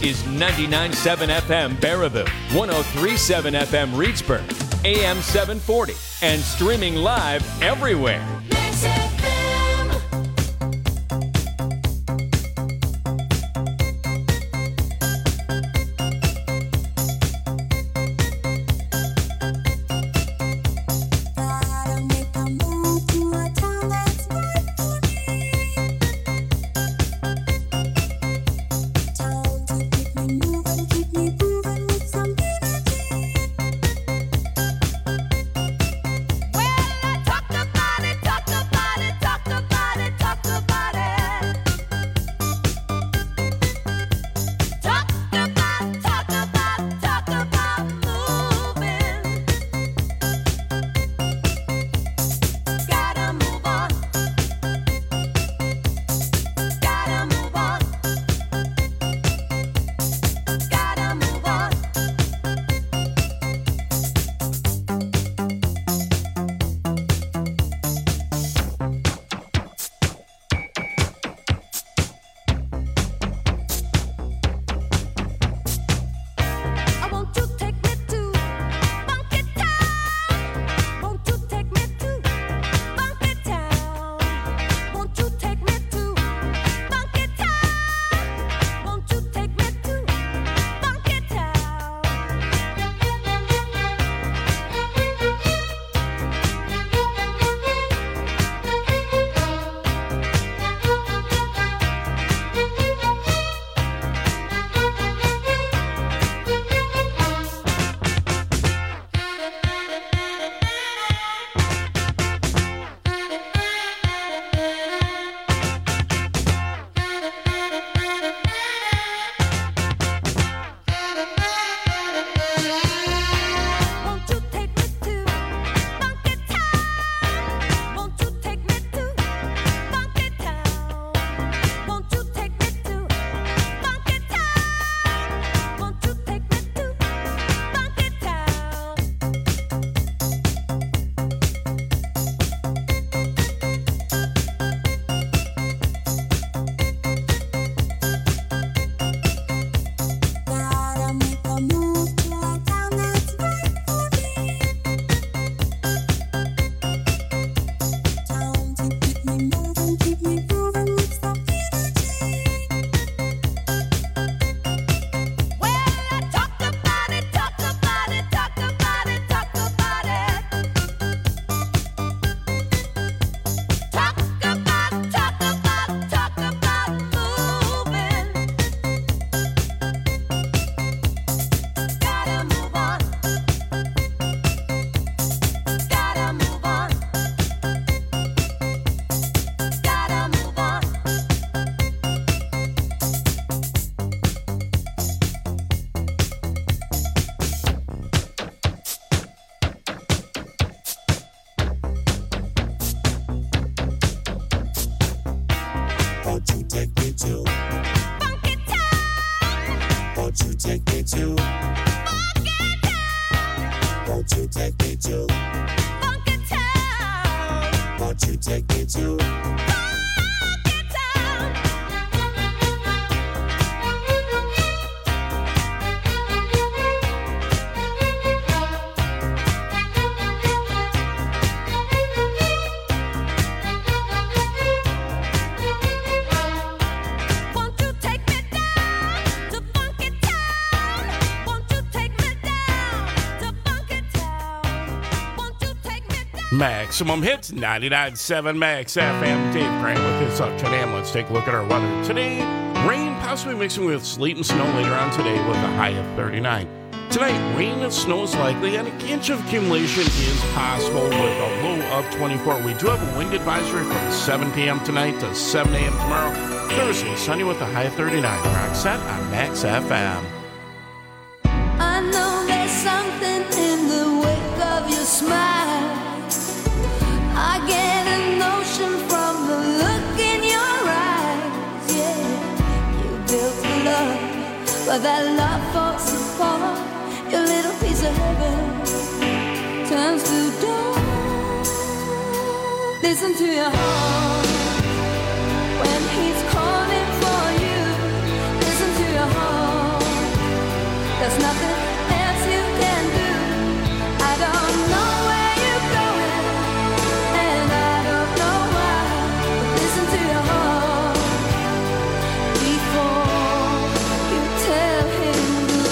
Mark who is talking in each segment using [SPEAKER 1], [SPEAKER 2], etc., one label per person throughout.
[SPEAKER 1] is 99.7 FM Baraboo, 103.7 FM Reedsburg, AM 740, and streaming live everywhere.
[SPEAKER 2] Maximum Hits, 99.7 Max FM. Dave Grant with his up today. And let's take a look at our weather. Today, rain possibly mixing with sleet and snow later on today with a high of 39. Tonight, rain and snow is likely and an inch of accumulation is possible with a low of 24. We do have a wind advisory from 7 p.m. tonight to 7 a.m. tomorrow. Thursday, sunny with a high of 39. Roxette on Max FM.
[SPEAKER 3] I know there's something in the wake of your smile. I get a notion from the look in your eyes. Yeah, you built a love, but that love falls apart. Your little piece of heaven turns to dawn. Listen to your heart when he's calling for you. Listen to your heart. There's nothing else you can do. I don't know where you're going, and I don't know why. But listen to your heart before you tell him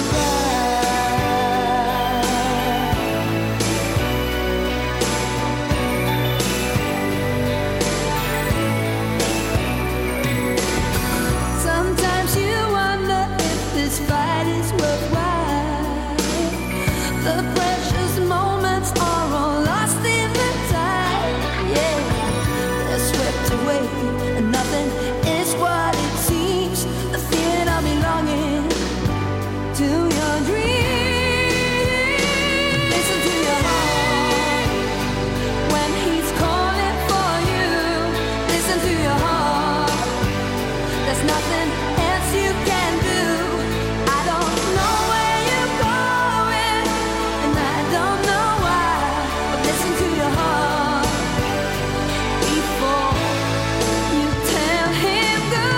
[SPEAKER 3] goodbye. Sometimes you wonder if this fight is worthwhile. The precious moments are all lost in the tide. Yeah, they're swept away, and nothing is what it seems. The feeling of belonging to your dreams. Listen to your heart when he's calling for you. Listen to your heart. There's nothing else you can do. I don't know where you're going, and I don't know why. But listen to your heart before you tell him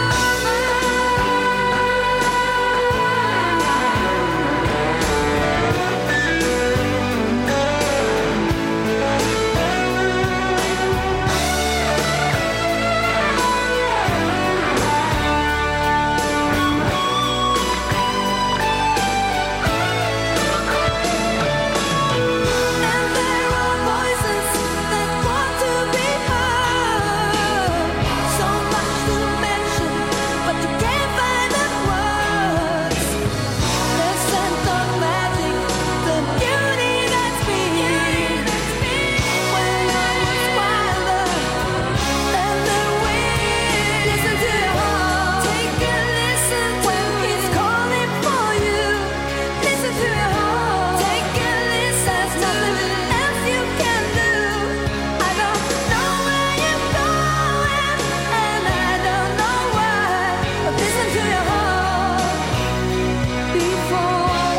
[SPEAKER 3] And there are voices that want to be heard. So much to mention, but you can't find the words. The scent of magic, the beauty that's been. When I was wilder than the wind. Listen to your heart. Take a listen when he's calling for you. Listen to your heart. Take a listen. There's nothing else you can do. I don't know where you're going, and I don't know why. But listen to your heart before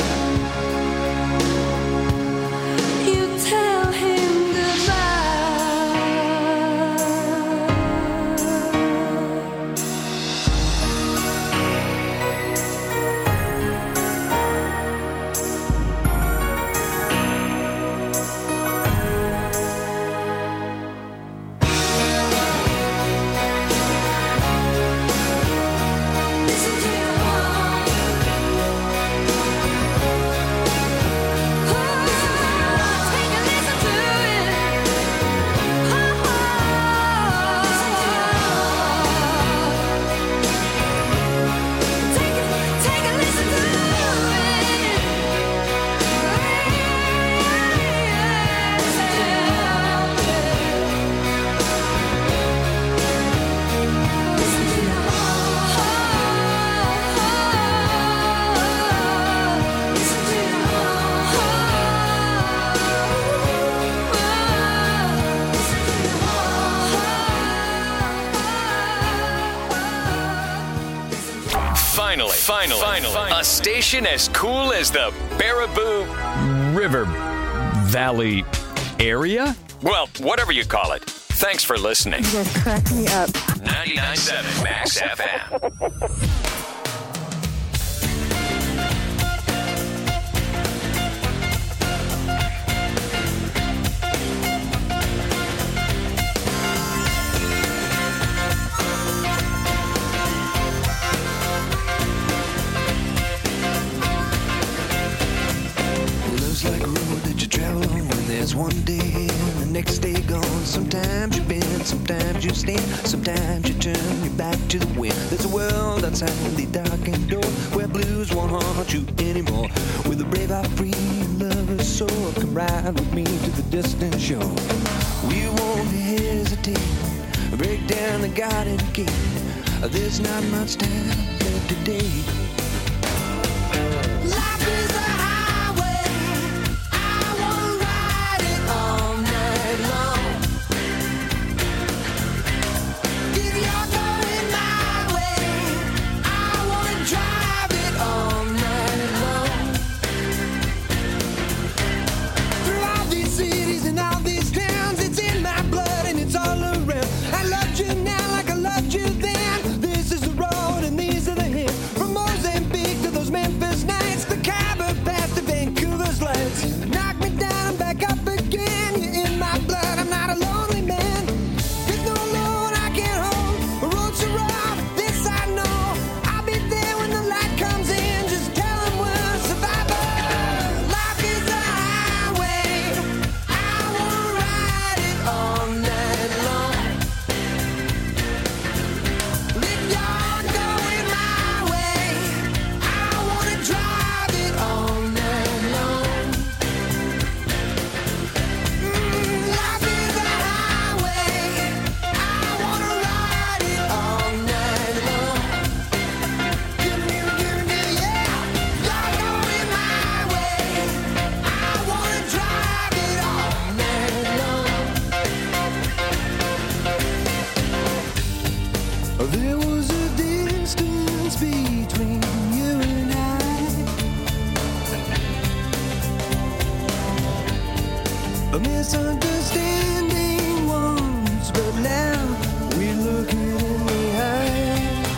[SPEAKER 3] you tell him goodbye. Listen to your heart. Take a listen to it. Take a listen to
[SPEAKER 1] Finally, a station as cool as the Baraboo River Valley area? Well, whatever you call it. Thanks for listening.
[SPEAKER 4] You guys crack me up.
[SPEAKER 1] 99.7 Max FM.
[SPEAKER 5] Love's like a road that you travel on when there's one day in, the next day gone. Sometimes you bend, sometimes you stand, sometimes you turn your back to the wind. There's a world outside the darkened door where blues won't haunt you anymore. With a brave heart free and lover's soul, come ride with me to the distant shore. We won't hesitate, break down the garden gate. There's not much time left today. Life is a highway, I wanna ride it all night long. If you're going my way, I wanna drive it all night long. Through all these cities and all these towns, it's in my blood and it's all around. I loved you now like I loved you then. This is the road and these are the hills. From Moses misunderstanding once, but now we're looking in the eye.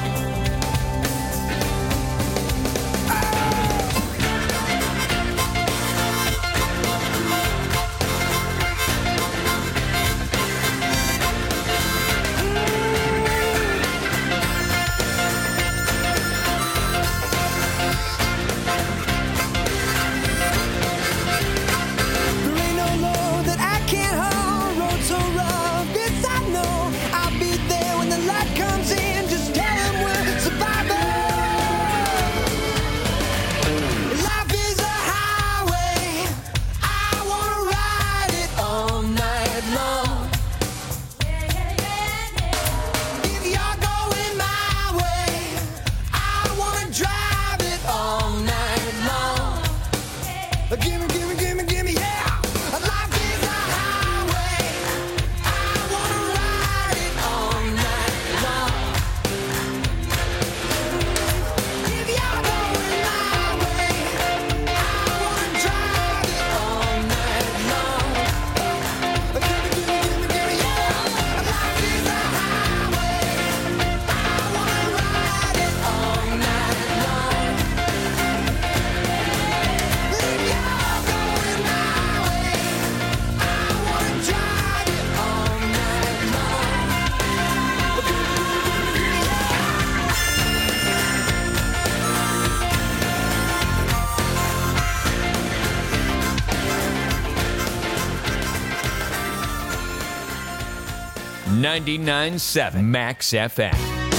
[SPEAKER 1] .997 Max FM.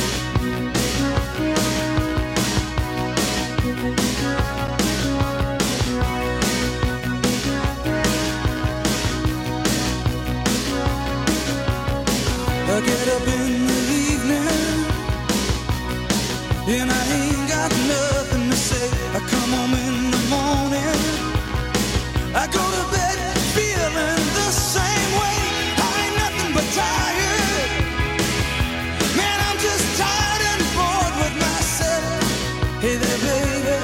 [SPEAKER 5] I get up in the evening and I ain't got nothing to say. I come home in the morning, I go to bed feeling the same way. I ain't nothing but tired. Man, I'm just tired and bored with myself. Hey there, baby,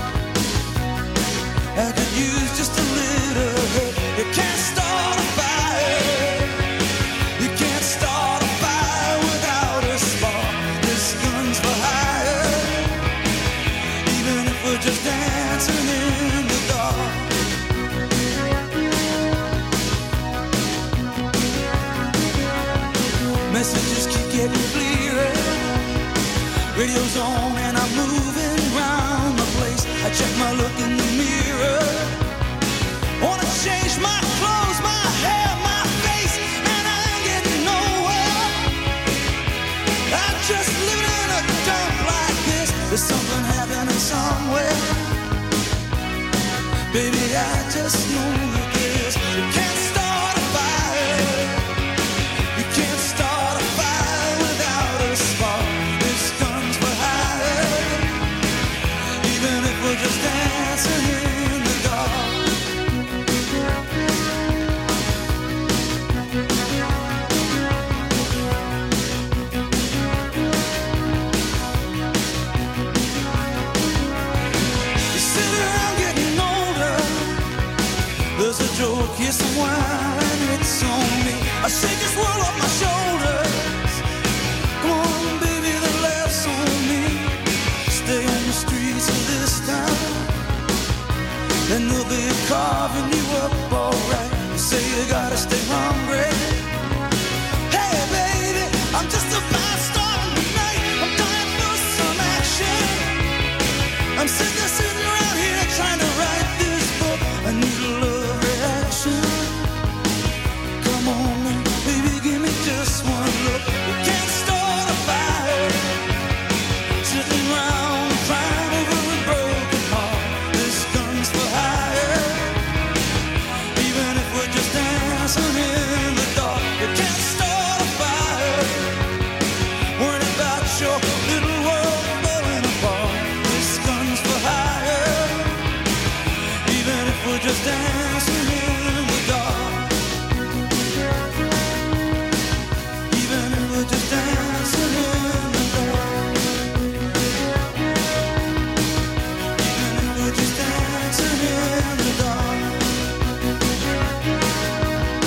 [SPEAKER 5] I could use just a little help. You can't start a fire. You can't start a fire without a spark. This gun's for hire, even if we're just dancing in the dark. Messages keep getting clearer. Radio's on and I'm moving around the place. I check my look in the mirror. Wanna change my clothes, my hair, my face, and I ain't getting nowhere. I'm just living in a dump like this. There's something happening somewhere. Baby, I just know that this. You can't start a fire. You can't start a fire without a spark. This gun's for hire, even if we're just dancing in the dark. You sit around getting older. There's a joke, here's some wine, it's on me. I shake this world off my shoulders. Come on, baby, the laughs on me. Stay on the streets of this town, and they'll be carving you up alright. You say you gotta stay hungry. Hey, baby, I'm just about starting tonight. I'm dying for some action. I'm sitting around here trying to write this book. I need a love reaction. Come on now, baby, give me just one look. You can't start a fire sitting around crying over a broken heart. This gun's for hire, even if we're just dancing in the dark. You can't start a fire worrying about your little world falling apart. This gun's for hire, even if we're just dancing in the dark. Even if we're just dancing in the dark. Even if we're just dancing in the dark.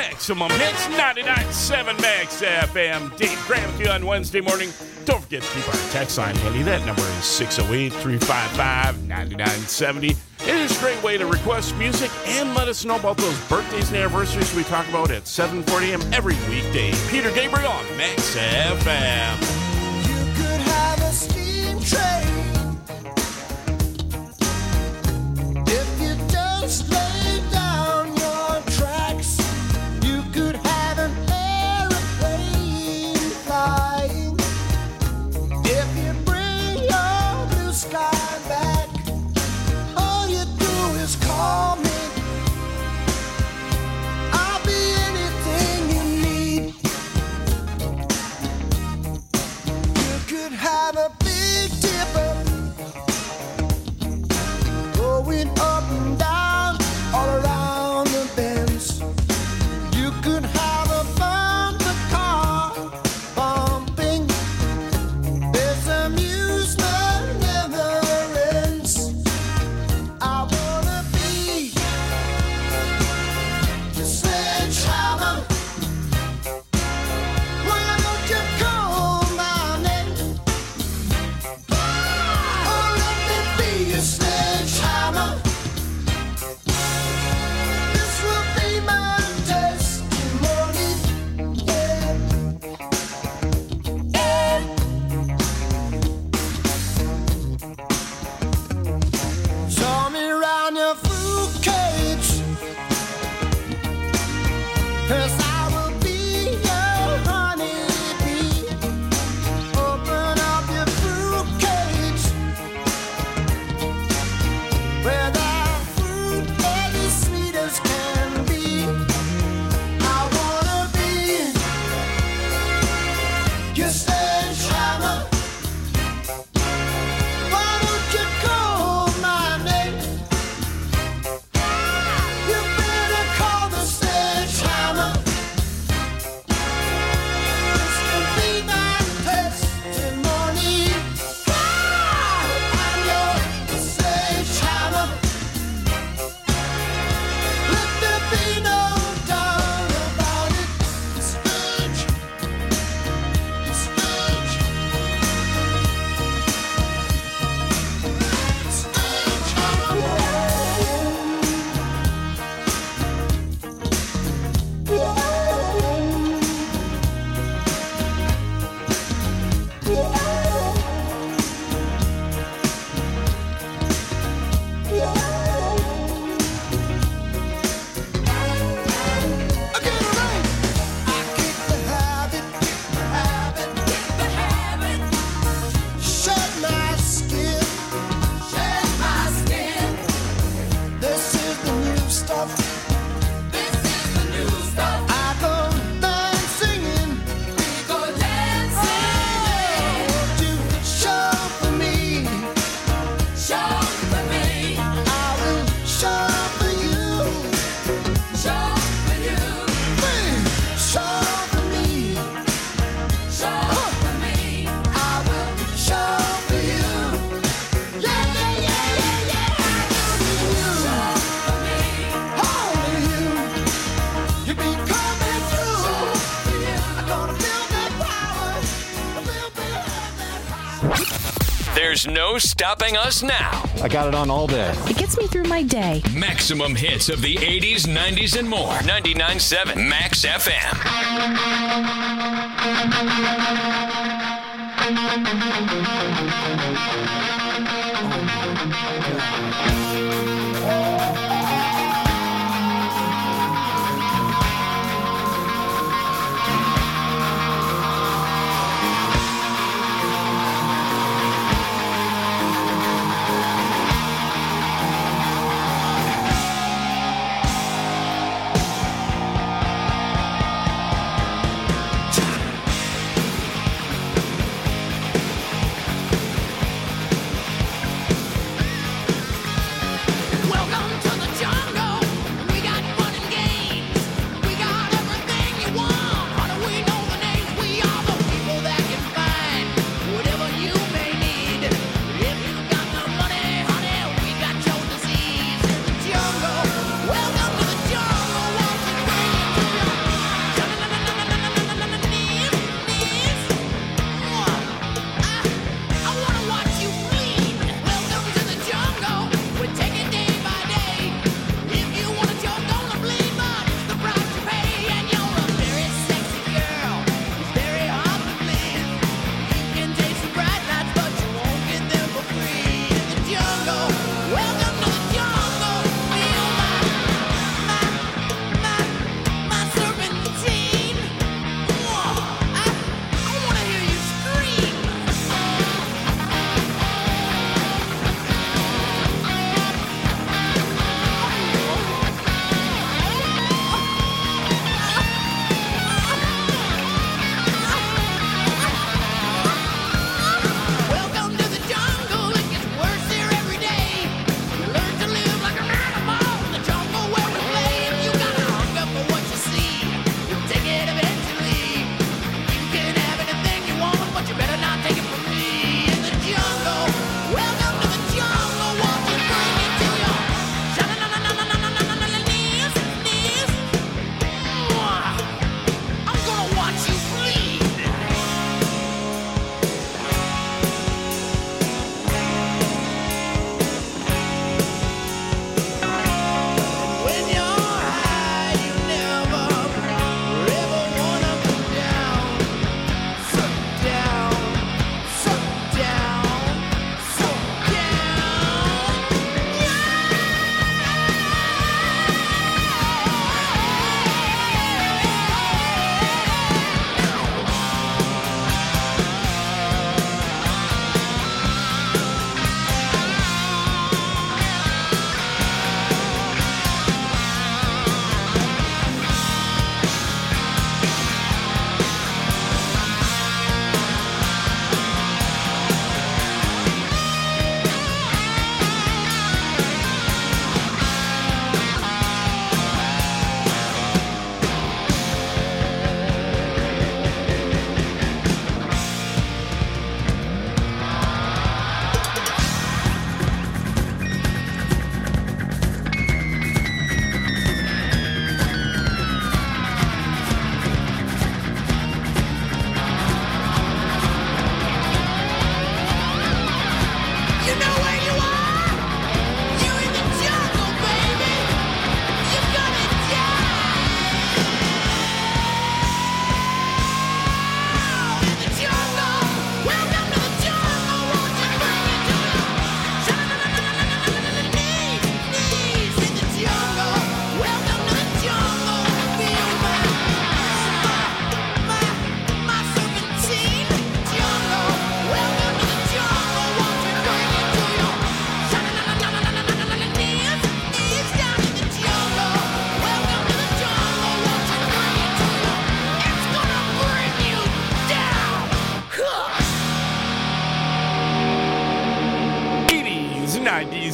[SPEAKER 2] Maximum Hits, 99.7 Max FM. Dave Graham with you on Wednesday morning. Don't forget to keep our text line handy. That number is 608-355-9970. It is a great way to request music and let us know about those birthdays and anniversaries we talk about at 7:40 a.m. every weekday. Peter Gabriel on Max FM.
[SPEAKER 4] You could have a steam train if you just lay down your tracks. You could have an airplane flying if you bring your blue sky back. All you do is call me. I'll be anything you need. You could have a big dipper going up and down all around the bends. You could have a bumper car bumping. This amusement never ends. I wanna be your sledgehammer. Why don't you call my name? Oh, let me be your sledgehammer. This will be my testimony. Yeah. Show me round your fruit cage, 'cause I will be your honeybee. Open up your fruit cage, where the fruit is as sweet as can be. I wanna be your sledgehammer. Why don't you call my name? You better call the sledgehammer. This can be my testimony. I'm your sledgehammer. Let there be no doubt about it. Sledge, sledge, shed my skin. This is the new stuff. I go dancing. Won't you show for me? I will show for you. Please show for me. I will show for you. Yeah, yeah, yeah, yeah, yeah. Only you. You be coming through. I'm gonna feel that power. I will be that power.
[SPEAKER 1] There's no stopping us now.
[SPEAKER 6] I got it on all day.
[SPEAKER 7] It gets me through my day.
[SPEAKER 1] Maximum hits of the 80s, 90s, and more. 99.7 Max FM.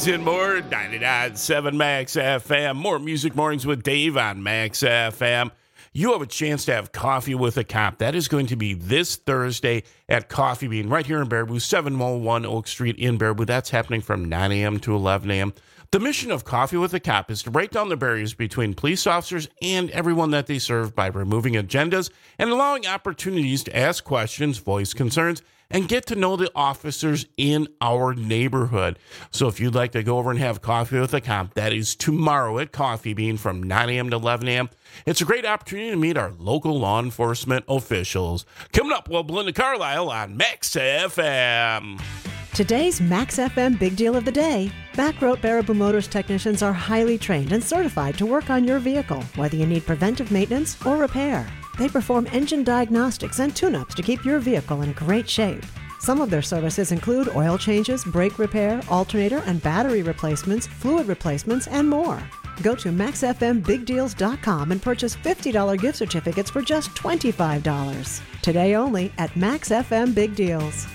[SPEAKER 2] news and more. 99.7 Max FM. More Music Mornings with Dave on Max FM. You have a chance to have coffee with a cop. That is going to be this Thursday at Coffee Bean right here in Baraboo, 701 Oak Street in Baraboo. That's happening from 9 a.m. to 11 a.m. The mission of Coffee with a Cop is to break down the barriers between police officers and everyone that they serve by removing agendas and allowing opportunities to ask questions, voice concerns, and get to know the officers in our neighborhood. So if you'd like to go over and have coffee with a cop, that is tomorrow at Coffee Bean from 9 a.m. to 11 a.m. It's a great opportunity to meet our local law enforcement officials. Coming up, well, Belinda Carlisle on Max FM.
[SPEAKER 6] Today's Max FM Big Deal of the Day. Backroad Baraboo Motors technicians are highly trained and certified to work on your vehicle, whether you need preventive maintenance or repair. They perform engine diagnostics and tune-ups to keep your vehicle in great shape. Some of their services include oil changes, brake repair, alternator and battery replacements, fluid replacements, and more. Go to MaxFMBigDeals.com and purchase $50 gift certificates for just $25. Today only at Max FM Big Deals.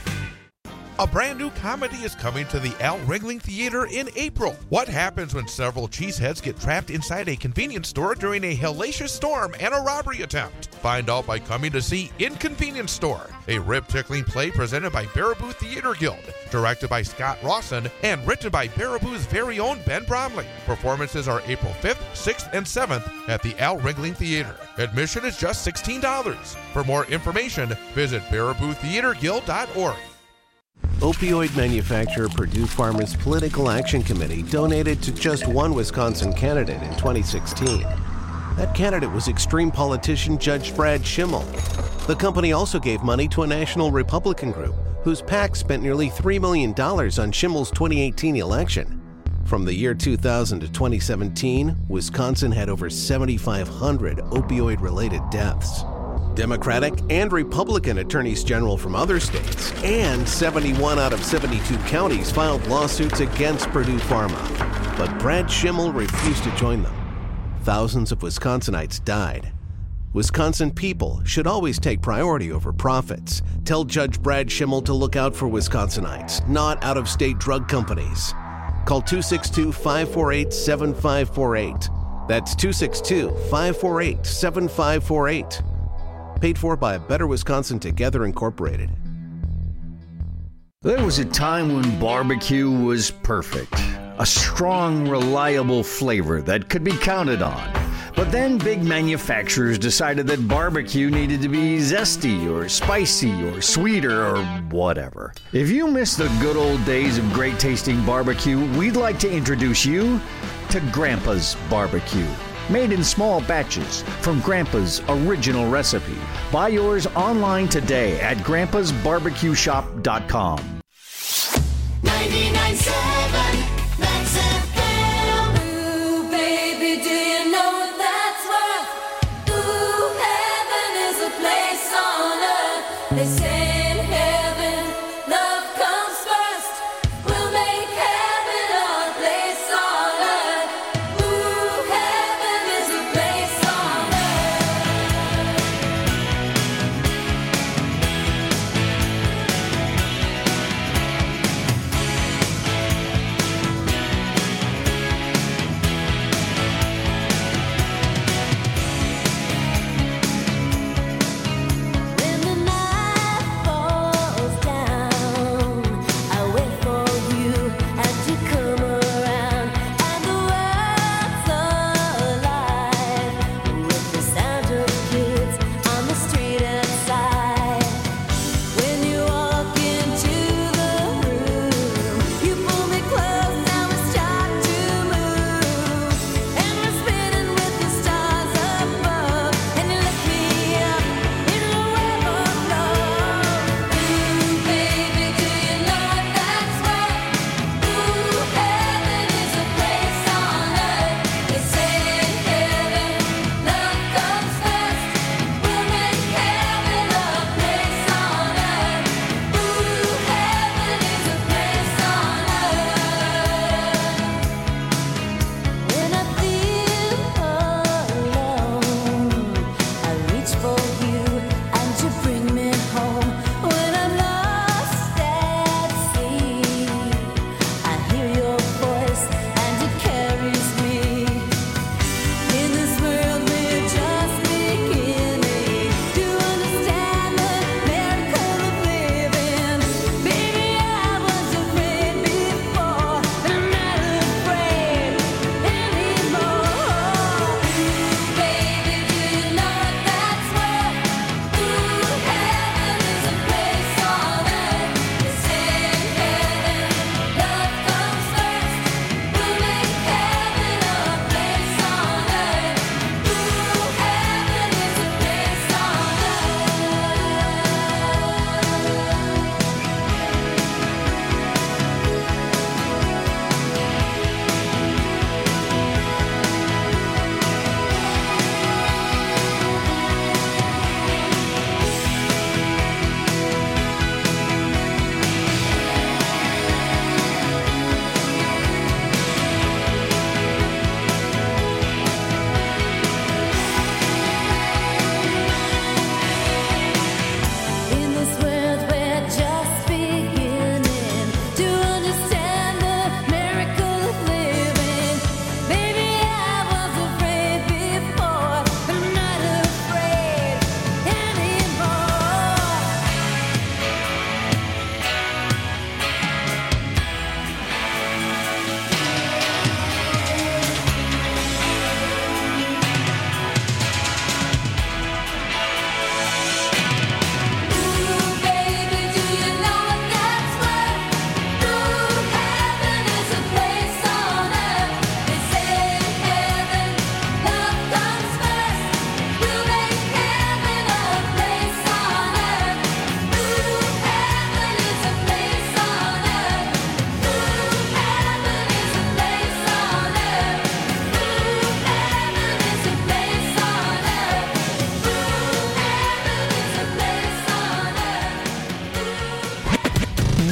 [SPEAKER 7] A brand new comedy is coming to the Al Ringling Theater in April. What happens when several cheeseheads get trapped inside a convenience store during a hellacious storm and a robbery attempt? Find out by coming to see Inconvenience Store, a rib-tickling play presented by Baraboo Theater Guild, directed by Scott Rawson, and written by Baraboo's very own Ben Bromley. Performances are April 5th, 6th, and 7th at the Al Ringling Theater. Admission is just $16. For more information, visit BarabooTheaterGuild.org.
[SPEAKER 8] Opioid manufacturer Purdue Pharma's Political Action Committee donated to just one Wisconsin candidate in 2016. That candidate was extreme politician Judge Brad Schimmel. The company also gave money to a national Republican group whose PAC spent nearly $3 million on Schimmel's 2018 election. From the year 2000 to 2017, Wisconsin had over 7,500 opioid-related deaths. Democratic and Republican attorneys general from other states and 71 out of 72 counties filed lawsuits against Purdue Pharma. But Brad Schimmel refused to join them. Thousands of Wisconsinites died. Wisconsin people should always take priority over profits. Tell Judge Brad Schimmel to look out for Wisconsinites, not out-of-state drug companies. Call 262-548-7548. That's 262-548-7548. Paid for by Better Wisconsin Together Incorporated.
[SPEAKER 9] There was a time when barbecue was perfect. A strong, reliable flavor that could be counted on. But then big manufacturers decided that barbecue needed to be zesty or spicy or sweeter or whatever. If you miss the good old days of great tasting barbecue, we'd like to introduce you to Grandpa's Barbecue. Made in small batches from Grandpa's original recipe. Buy yours online today at grandpasbarbecueshop.com.
[SPEAKER 3] 99.7 Max FM. Ooh, baby, do you know what that's worth? Ooh, heaven is a place on earth. They say in heaven, love comes first. We'll make heaven our place on earth. Ooh, heaven is a place on When the night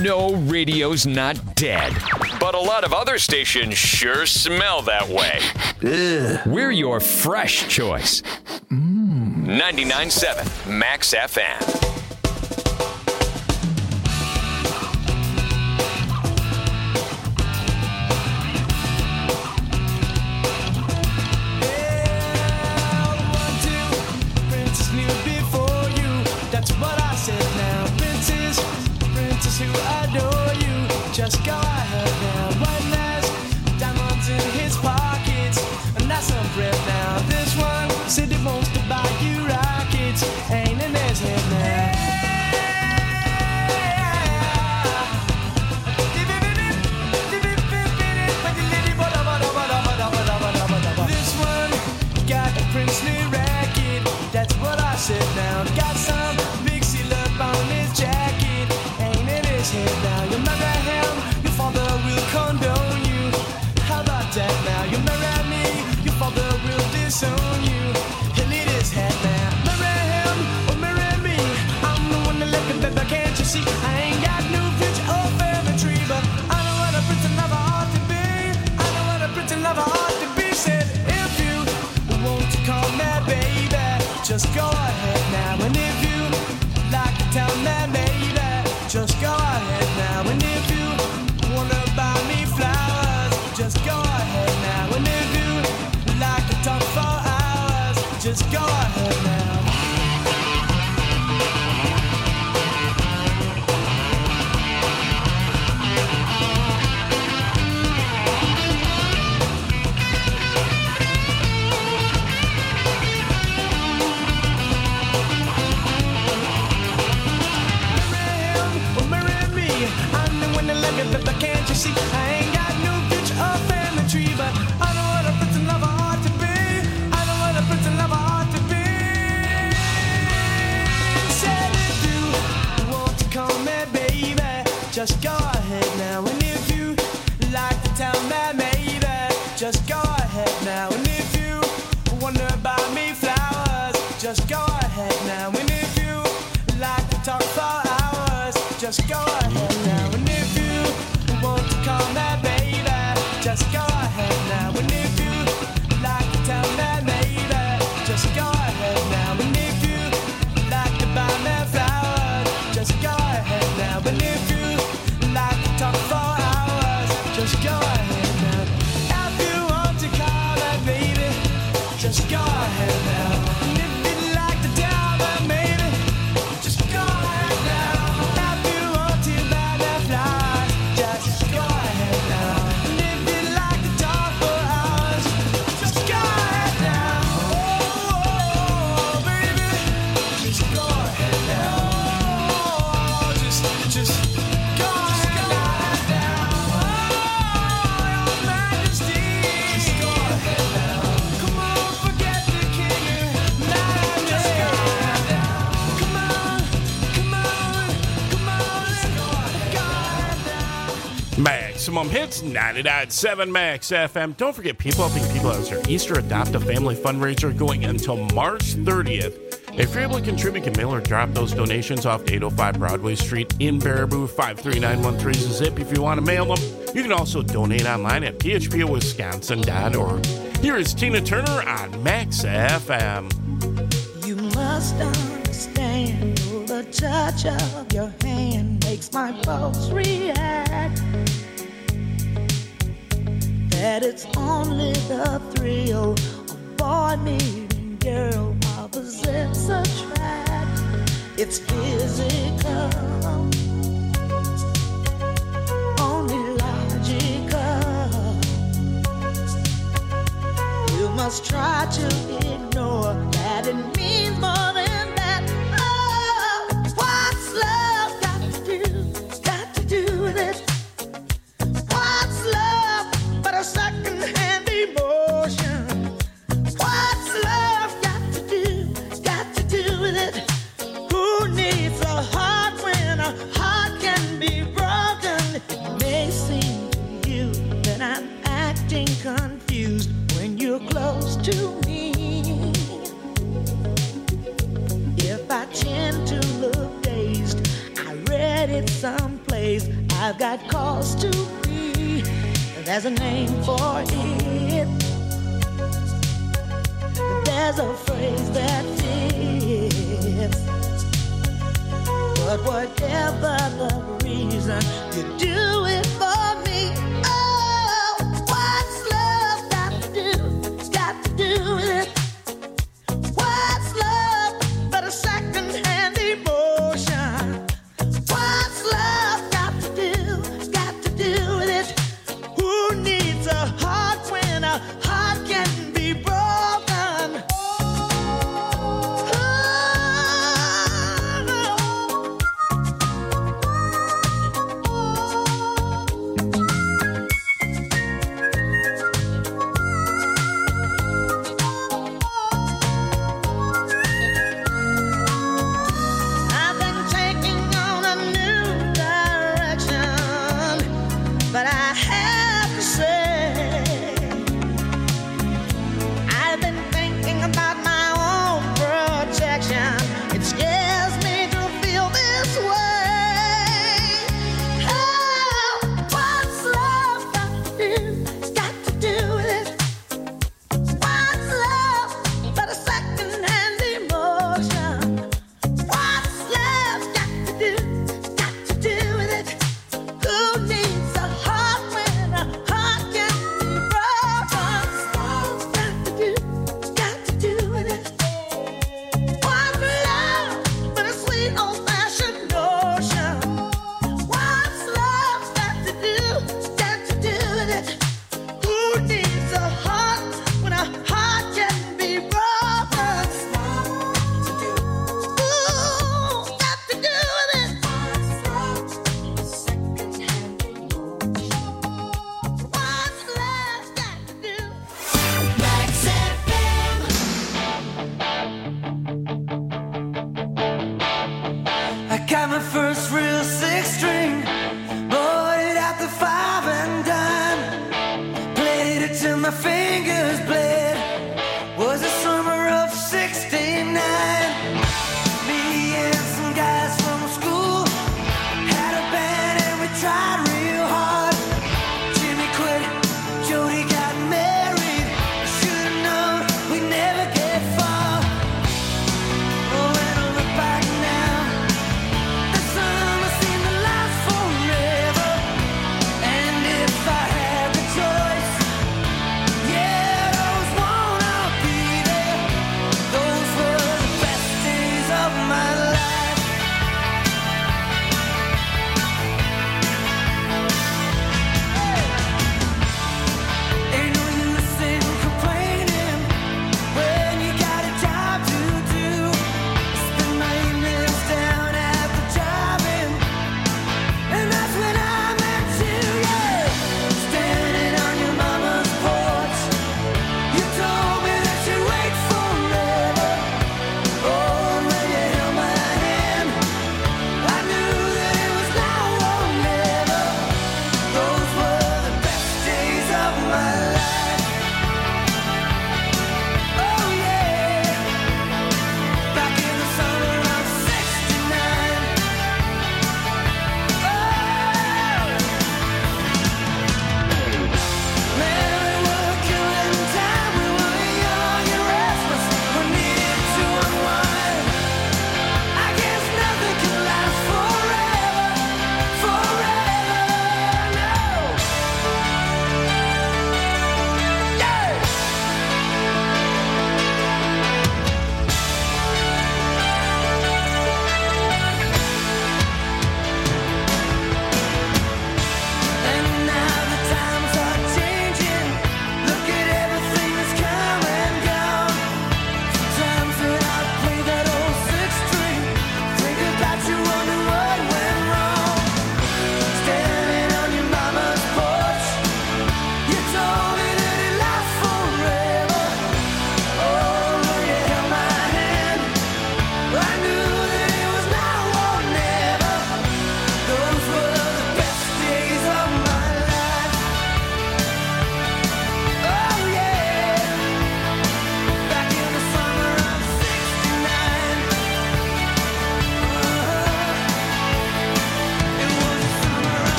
[SPEAKER 1] No, radio's not dead. But a lot of other stations sure smell that way.
[SPEAKER 9] Ugh.
[SPEAKER 1] We're your fresh choice. 99.7 Max FM.
[SPEAKER 4] Just go ahead now. One has diamonds in his pockets, and that's some bread now. This one said he wants to buy you rockets, ain't in his head now. This one got a princely racket, that's what I said now. Got some big seal up on his jacket, ain't in his head now. You marry him, your father will condone you. How about that now? You marry me, your father will disown you. He'll eat his head now. Marry him or marry me, I'm the one that left the baby, can't you see? I ain't got no future or family tree, but I know what a prince lover ought to be. I know what a prince lover ought to be. Said if you want to call me baby, just go ahead now. And if you like to tell me maybe, just go ahead now. And if you wanna buy me flowers, just go ahead now. And if you like to talk for hours, just go ahead now. But can't you see? I ain't got no future or family tree, but I know what a prince and lover ought to be. I know what a prince and lover ought to be. Said if you want to call me baby, just go ahead now. And if you like to tell me maybe, just go ahead now. And if you wonder buy me flowers, just go ahead now. And if you like to talk for hours, just go ahead now. And if you want to call me baby, just go ahead now. And if you like to tell me maybe, just go ahead now. And if you like to buy me flowers, just go ahead now. And if you like to talk for hours, just go ahead now. If you want to call me baby, just go ahead now. And if you like to tell me maybe, just go ahead now. If you want to buy me flowers, just go ahead now. And if you like to talk for hours, just go ahead now. Oh, baby, just go ahead now. Oh, just go ahead now. Oh, your majesty, just go ahead now. Come on, forget the king. Just go ahead now. Come on, come on, come on, just go ahead now.
[SPEAKER 2] Maximum Hits, 99.7 Max FM. Don't forget People Helping People has their Easter Adopt a Family fundraiser going until March 30th. If you're able to contribute, you can mail or drop those donations off to 805 Broadway Street in Baraboo. 53913 is the zip if you want to mail them. You can also donate online at phpwisconsin.org. Here is Tina Turner on Max FM.
[SPEAKER 3] You must understand, the touch of your hand makes my pulse react. That it's only the thrill of boy meeting girl, opposites attract. It's physical, only logical. You must try to ignore that it means more than that. Oh, what's love got to do with it? What's love but a second-hand emotion? What's love got to do with it? Who needs a heart when a heart can be broken? It may seem to you that I'm acting confused when you're close to me. I've got cause to be. There's a name for it. There's a phrase that fits. But whatever the reason, you do it for me. Oh, what's love got to do? Got to do with it. What's love but a second-hand emotion? What's love got to do with it? Who needs a heart when a heart can be broken?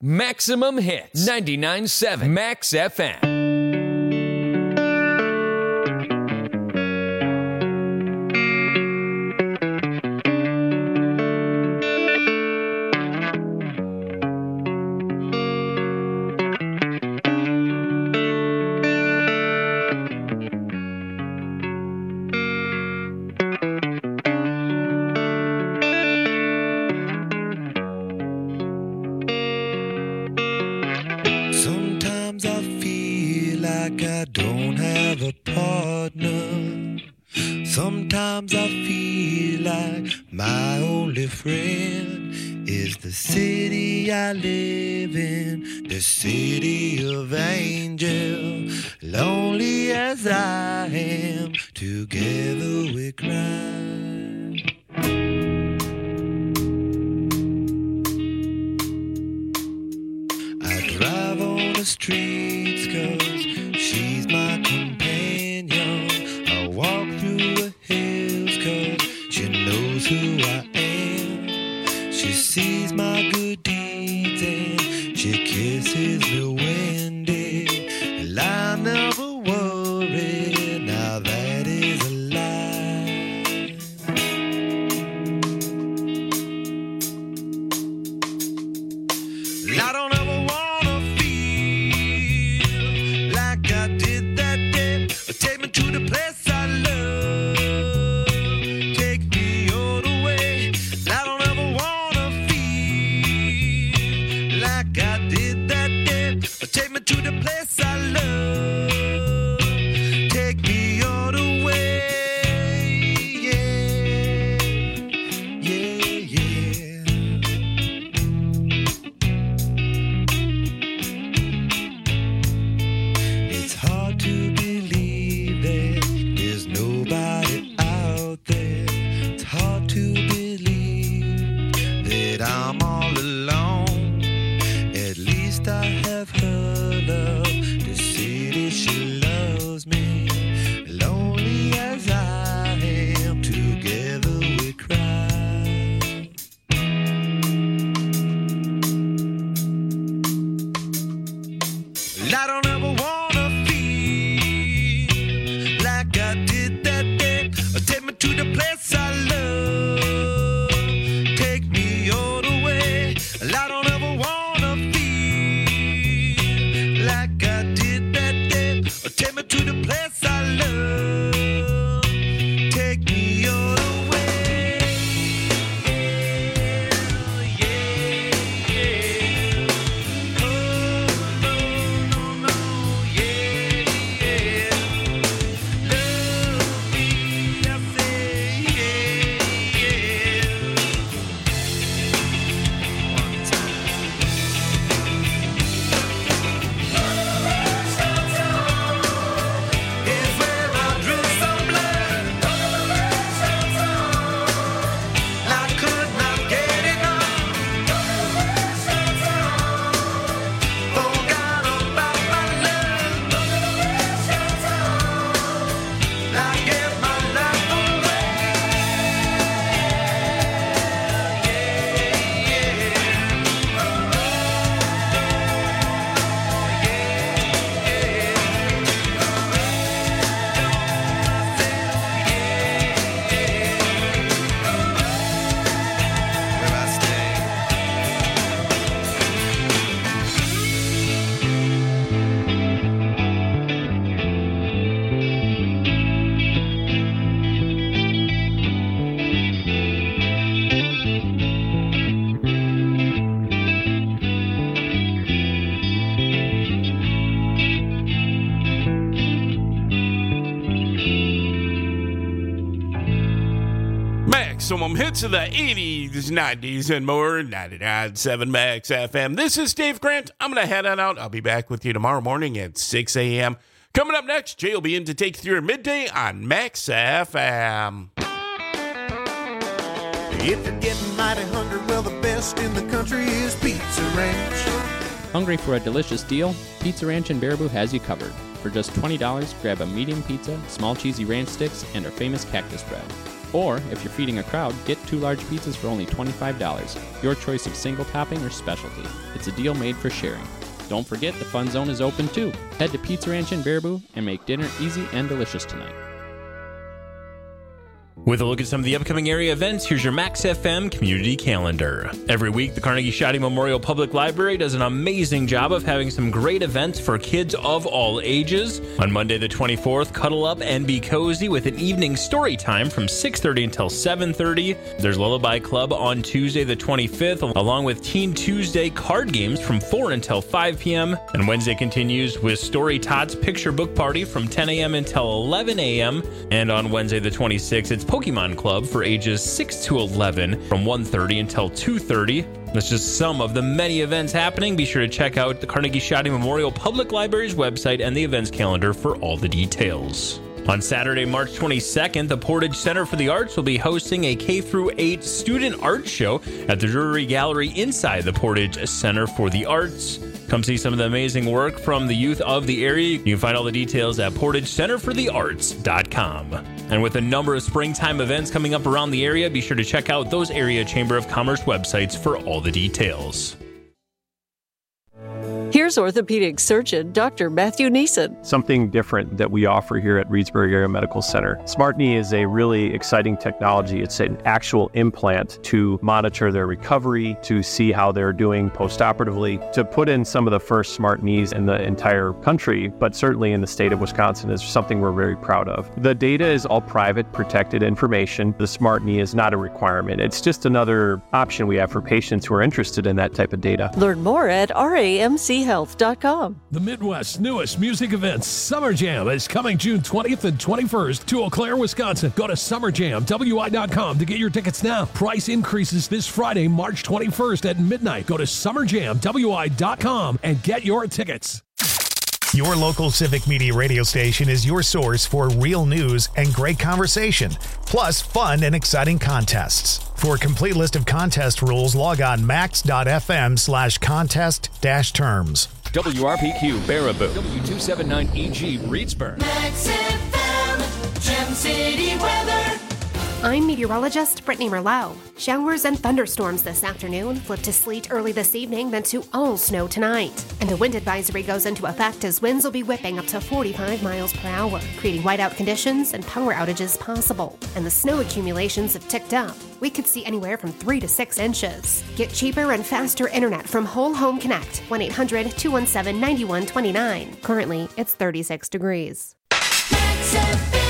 [SPEAKER 1] Maximum Hits. 99.7 Max FM.
[SPEAKER 5] Sometimes I feel like my only friend is the city I live in, the city of angels. Lonely as I am, together we cry. I drive on the streets 'cause she's my companion. I walk through the hills 'cause she knows who I am. She sees my good deeds and she kisses me windy. And I never worry, now that is a lie. I don't ever wanna feel like I did that day. Take me to the place I love. Take me all the way. I don't ever wanna feel like I did that day. Take me to the place I love. Take me all the way. Yeah, yeah, yeah. It's hard to believe that there's nobody out there. It's hard to believe that I'm all alone. At least I have her love. The city, she loves me. Lonely as I am, together we cry. I don't ever wanna feel like I did that day. Take me to the place I love. Take me all the way. I don't ever wanna feel like I did that day. Take me to the place I love. Take me all the way. Yeah, yeah. Oh, no, no, no, yeah, yeah. Love me, I say, yeah, yeah. One time. It's where I drew some blood. I could not get enough. Forgot about my love. I gave my life away. Where I stay.
[SPEAKER 2] Maximum hits of the 80s, 90s, and more. 99.7 Max FM. This is Dave Grant. I'm going to head on out. I'll be back with you tomorrow morning at 6 a.m. Coming up next, Jay will be in to take you through your midday on Max FM.
[SPEAKER 10] If you're getting mighty hungry, well, the best in the country is Pizza Ranch.
[SPEAKER 11] Hungry for a delicious deal? Pizza Ranch in Baraboo has you covered. For just $20, grab a medium pizza, small cheesy ranch sticks, and our famous cactus bread. Or, if you're feeding a crowd, get 2 large pizzas for only $25. Your choice of single topping or specialty. It's a deal made for sharing. Don't forget, the Fun Zone is open too. Head to Pizza Ranch in Baraboo and make dinner easy and delicious tonight.
[SPEAKER 12] With a look at some of the upcoming area events, here's your Max FM community calendar. Every week, the Carnegie Shaddy Memorial Public Library does an amazing job of having some great events for kids of all ages. On Monday the 24th, cuddle up and be cozy with an evening story time from 6:30 until 7:30. There's Lullaby Club on Tuesday the 25th, along with Teen Tuesday card games from 4 until 5 p.m. And Wednesday continues with Story Tots Picture Book Party from 10 a.m. until 11 a.m. And on Wednesday the 26th, it's Pokemon Club for ages 6 to 11 from 1:30 until 2:30. That's just some of the many events happening. Be sure to check out the Carnegie Shaddy Memorial Public Library's website and the events calendar for all the details. On Saturday, March 22nd, the Portage Center for the Arts will be hosting a K-8 student art show at the Drury Gallery inside the Portage Center for the Arts. Come see some of the amazing work from the youth of the area. You can find all the details at PortageCenterForTheArts.com. And with a number of springtime events coming up around the area, be sure to check out those area Chamber of Commerce websites for all the details.
[SPEAKER 13] Here's orthopedic surgeon Dr. Matthew Neeson.
[SPEAKER 14] Something different that we offer here at Reedsburg Area Medical Center. SmartKnee is a really exciting technology. It's an actual implant to monitor their recovery, to see how they're doing postoperatively, to put in some of the first smart knees in the entire country, but certainly in the state of Wisconsin is something we're very proud of. The data is all private, protected information. The smart knee is not a requirement. It's just another option we have for patients who are interested in that type of data.
[SPEAKER 13] Learn more at ramchealth.com.
[SPEAKER 15] The Midwest's newest music event, Summer Jam, is coming June 20th and 21st to Eau Claire, Wisconsin. Go to summerjamwi.com to get your tickets now. Price increases this Friday, March 21st at midnight. Go to summerjamwi.com and get your tickets.
[SPEAKER 16] Your local Civic Media radio station is your source for real news and great conversation, plus fun and exciting contests. For a complete list of contest rules, log on max.fm/contest-terms.
[SPEAKER 1] WRPQ Baraboo, W279EG Reedsburg.
[SPEAKER 17] Max FM, Gem City weather.
[SPEAKER 18] I'm meteorologist Brittany Merlot. Showers and thunderstorms this afternoon, flip to sleet early this evening, then to all snow tonight. And a wind advisory goes into effect as winds will be whipping up to 45 miles per hour, creating whiteout conditions and power outages possible. And the snow accumulations have ticked up. We could see anywhere from 3 to 6 inches. Get cheaper and faster internet from Whole Home Connect, 1-800-217-9129. Currently, it's 36 degrees.
[SPEAKER 17] Max FM.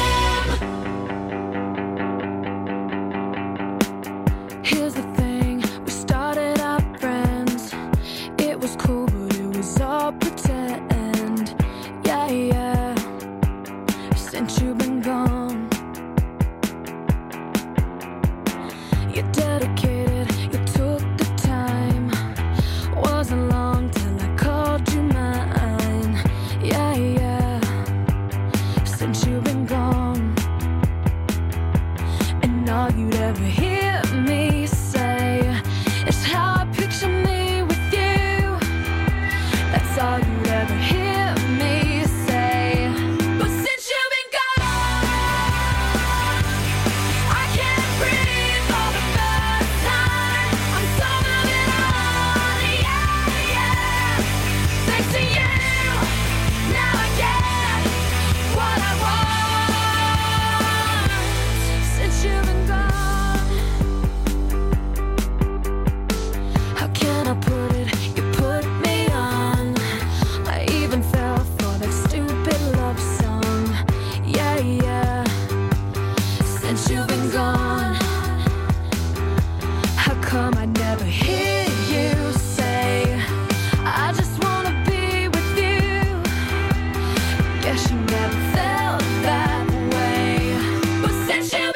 [SPEAKER 3] Here's the thing, we started out friends. It was cool, but it was all pretend. Yeah. Since you've been gone, you dedicated, you took the time. Wasn't long till I called you mine. Yeah. Since you've been gone, and all you'd ever hear me say is how I picture me with you. That's all you'd ever hear me say. But since you've been gone, I can't breathe for the first time. I'm so moving on, yeah. Thanks to you, now I get what I want. Since you've been gone, how can I put it? You put me on. I even fell for that stupid love song. Yeah. Since you've been gone, how come I never hear you say, I just wanna be with you? Guess you never felt that way. But since you